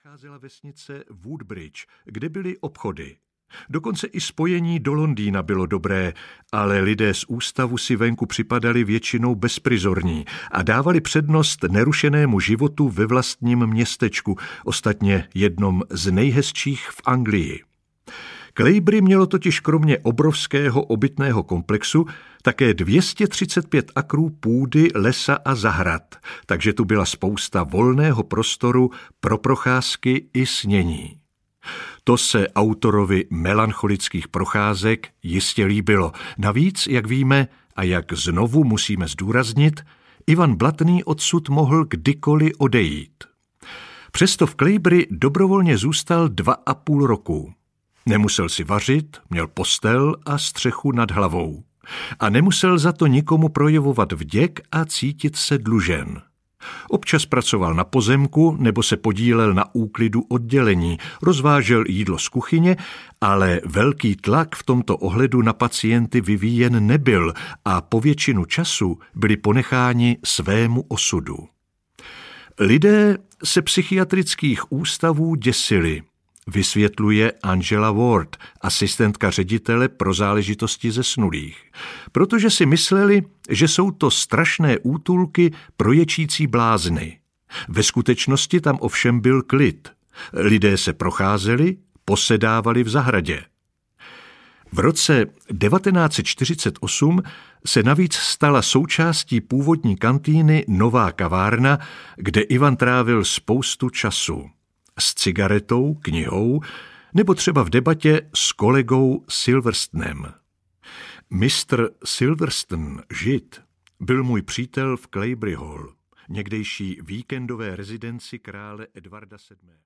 nacházela vesnice Woodbridge, kde byly obchody. Dokonce i spojení do Londýna bylo dobré, ale lidé z ústavu si venku připadali většinou bezprizorní a dávali přednost nerušenému životu ve vlastním městečku, ostatně jednom z nejhezčích v Anglii. Claybury mělo totiž kromě obrovského obytného komplexu také 235 akrů půdy, lesa a zahrad, takže tu byla spousta volného prostoru pro procházky i snění. To se autorovi melancholických procházek jistě líbilo. Navíc, jak víme a jak znovu musíme zdůraznit, Ivan Blatný odsud mohl kdykoliv odejít. Přesto v Claybury dobrovolně zůstal 2,5 roku. Nemusel si vařit, měl postel a střechu nad hlavou. A nemusel za to nikomu projevovat vděk a cítit se dlužen. Občas pracoval na pozemku nebo se podílel na úklidu oddělení, rozvážel jídlo z kuchyně, ale velký tlak v tomto ohledu na pacienty vyvíjen nebyl a po většinu času byli ponecháni svému osudu. Lidé se psychiatrických ústavů děsili, vysvětluje Angela Ward, asistentka ředitele pro záležitosti zesnulých, protože si mysleli, že jsou to strašné útulky pro ječící blázny. Ve skutečnosti tam ovšem byl klid. Lidé se procházeli, posedávali v zahradě. V roce 1948 se navíc stala součástí původní kantýny nová kavárna, kde Ivan trávil spoustu času. S cigaretou, knihou nebo třeba v debatě s kolegou Silverstonem. Mr. Silverstone, Žid, byl můj přítel v Claybury Hall, někdejší víkendové rezidenci krále Edvarda VII.